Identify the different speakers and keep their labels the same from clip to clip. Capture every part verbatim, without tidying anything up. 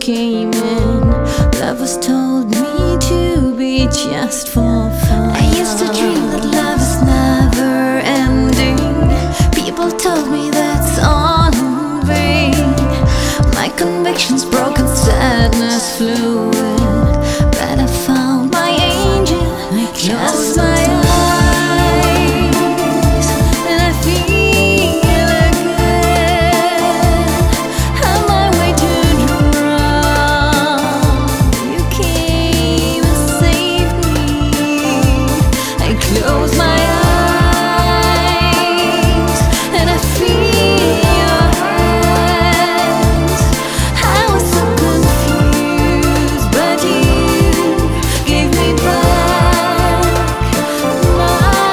Speaker 1: came in. Lovers told me to be just for fun. I used to dream that love is never ending. People told me that's all in vain. My convictions broken, sadness flew in. But I found my angel. I closed my eyes and I feel again. On my way to drown, you came and saved me. I close my eyes and I feel your hands. I was so confused, but you gave me back my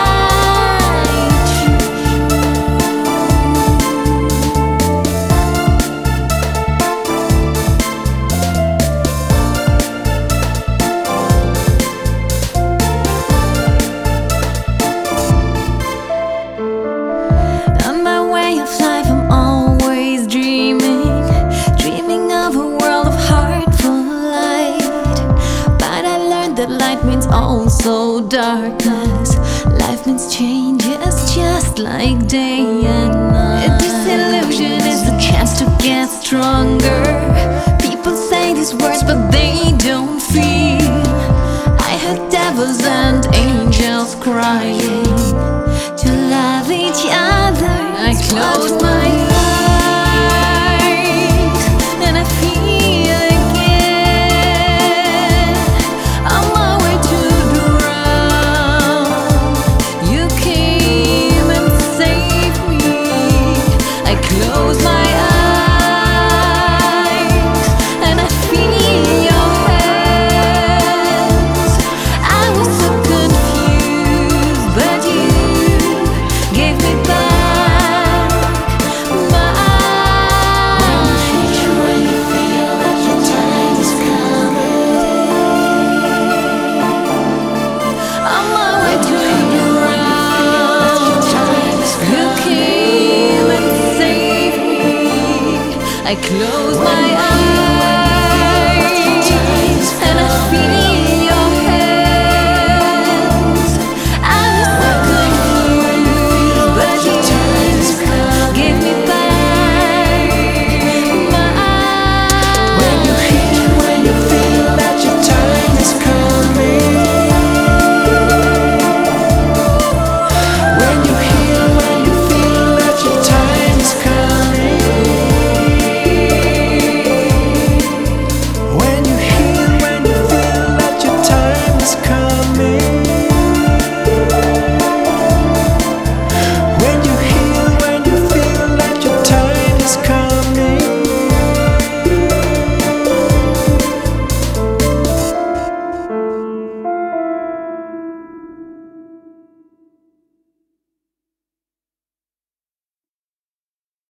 Speaker 1: On my way of life, I'm always dreaming, dreaming of a world of heartful light. But I learned that light means also darkness. Life means changes, just like day and night. A disillusion is the chance to get stronger. People say these words, but they don't feel. I heard devils and angels crying to love each other. I close my eyes and I feel again. On my way to drown, you came and saved me. I close my eyes and I feel your hands. I was so confused, but you gave me back my when you feel that your time is coming. On my way to drown, you came and saved me. I close my